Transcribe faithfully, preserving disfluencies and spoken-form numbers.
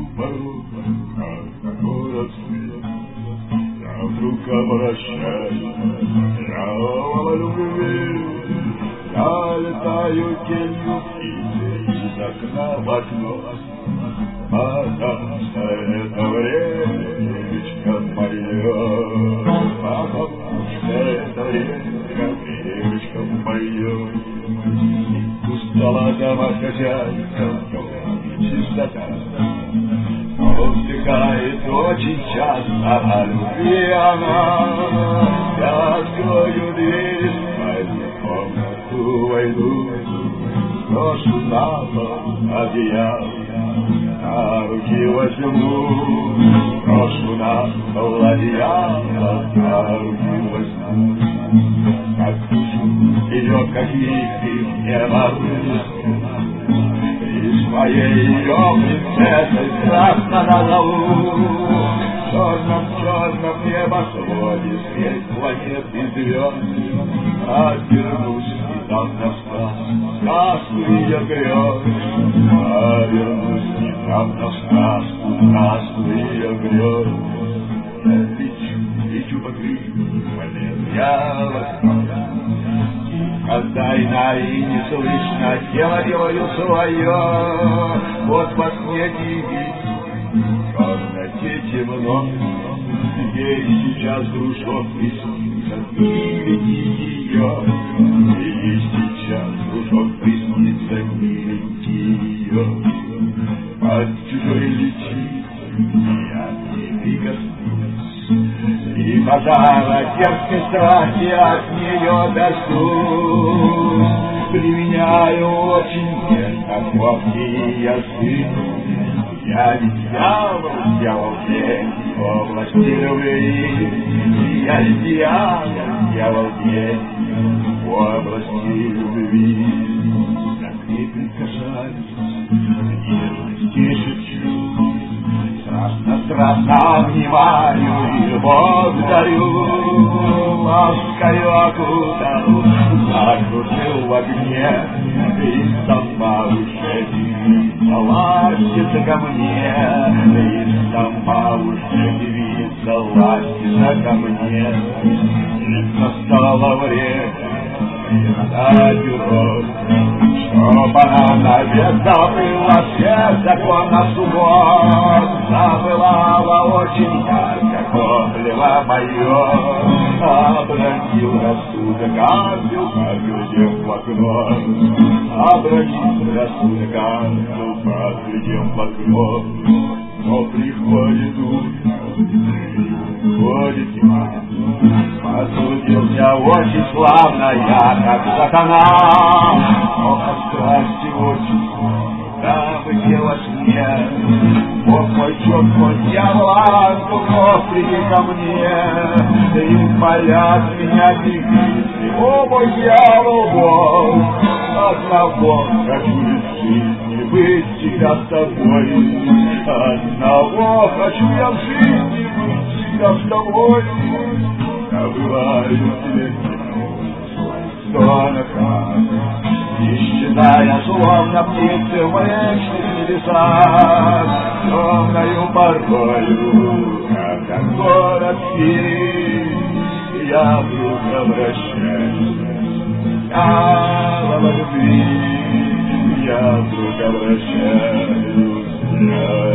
порог, как город свет. Я вдруг обращаюсь, я о любви. Я летаю тенью птицы из окна в окно, потому что это времечко мое, потому что это время, времечко мое. Устала домохозяйка, чистота, но вздыхает очень часто о любви она. Я открою дверь в спальню, комнату войду, брошу на пол одеяло, на руки возьму, брошу на пол одеяло, на руки возьму. Как идет, как вихрь в небо вынесу, и своей ее принцессой страстно назову. В черном-черном небосводе свет планет и звезд, обернусь и там на сказку, сказку ее грез. Обернусь и там на сказку, сказку ее грез. Я лечу, лечу по крыльям полет, я восхожу. Когда иная не слышно, тело делаю свое. Вот во сне видеть, в комнате темно, ей сейчас дружок приснится, не веди ее. Ей сейчас дружок приснится, не веди ее. Под чужой летит, я не прикоснусь, и пожара дерзкой страсти от нее дождусь. Применяю очень нежно кофе я сыну. Я ведь дьявол, дьявол день в области любви. Я ведь дьявол, дьявол день в области любви. Как ты прикасаешься, нежности шепчу, страстно-страстно обнимаю и любовь дарю. Ласкаю окутал, закружил в огне, и сама уже ластится ко мне, и сама уже девица ластится ко мне. И настало время дать урок, чтоб она навек забыла все законы суббот, забывала очень ярко горлево мое. Обронил рассудок ангел, поглядев в окно, обронил рассудок ангел, поглядев в окно. Но приходит утро, приходит тьма, посудился очень славно я, как сатана. Но от страсти очень да выделась мне. Бог мой, черт мой, дьявол, ангел, приди ко мне, и молят меня девицы. О, мой дьявол, Бог, одного хочу лишить, быть всегда с тобой. Одного хочу я в жизни быть всегда с тобой. Забываю тебе сонах, исчезая, словно птицы в млечных небесах, темною порою, как город спит. Я вдруг обращаюсь, я в любви, я вдруг обращаюсь, я